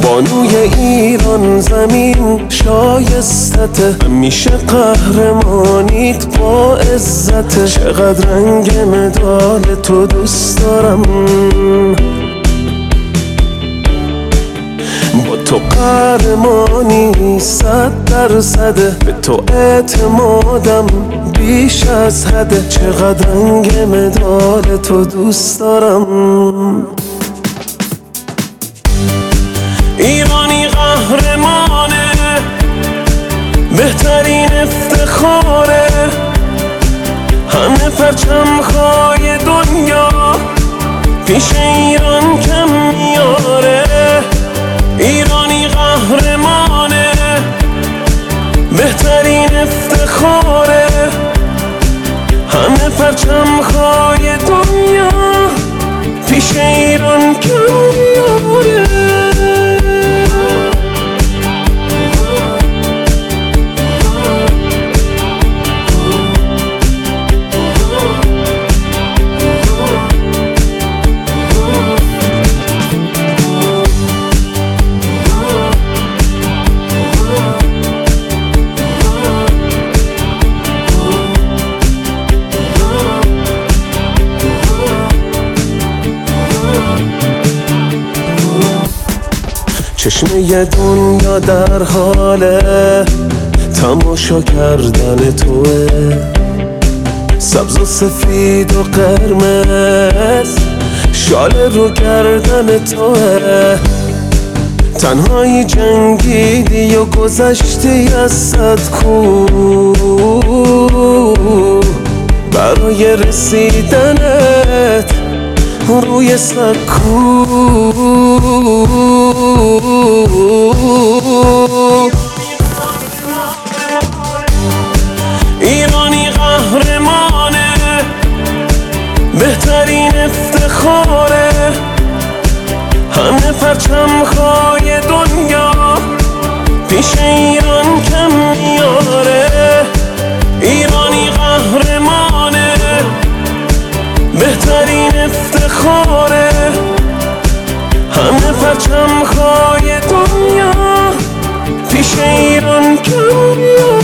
بانوی ایران زمین شایستته، همیشه قهرمانیت با عزته. چقدر رنگ مدال تو دوست دارم، با تو قهرمانی 100%، به تو اعتمادم بیش از حده. چقدر رنگ مدال تو دوست دارم. ایرانی قهرمانه، بهترین افتخاره، همه پرچم‌های دنیا پیش ایران کم میاره. ایرانی قهرمانه، بهترین افتخاره، همه پرچم‌های دنیا پیش ایران کم میاره. چشمه دنیا در حال تماشا کردن توه، سبز و سفید و قرمز شال رو گردن توه. تنهایی جنگیدی و گذشتی از 100 کوه، برای رسیدنت روی سکو. ایرانی قهرمانه، بهترین افتخاره، همه پرچم‌های دنیا پیش ایران کم میاره. ایرانی قهرمانه، بهترین افتخاره، همه پرچم‌های دنیا پیش ایران کم میاره.